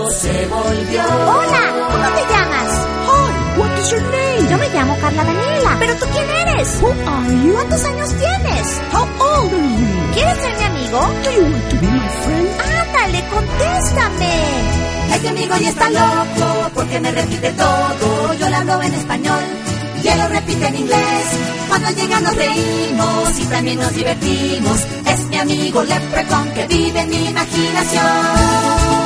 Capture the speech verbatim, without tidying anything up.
loco se volvió. Hola, ¿cómo te llamas? Hi, what is your name? Yo me llamo Carla Daniela. ¿Pero tú quién eres? Who are you? ¿Cuántos años tienes? How old are you? ¿Quieres ser mi amigo? Do you want to be my friend? Ándale, contéstame. Este amigo ya está loco porque me repite todo. Yo le hablo en español y él lo repite en inglés. Cuando llega nos reímos y también nos divertimos. Es mi amigo Leprechaun que vive en mi imaginación.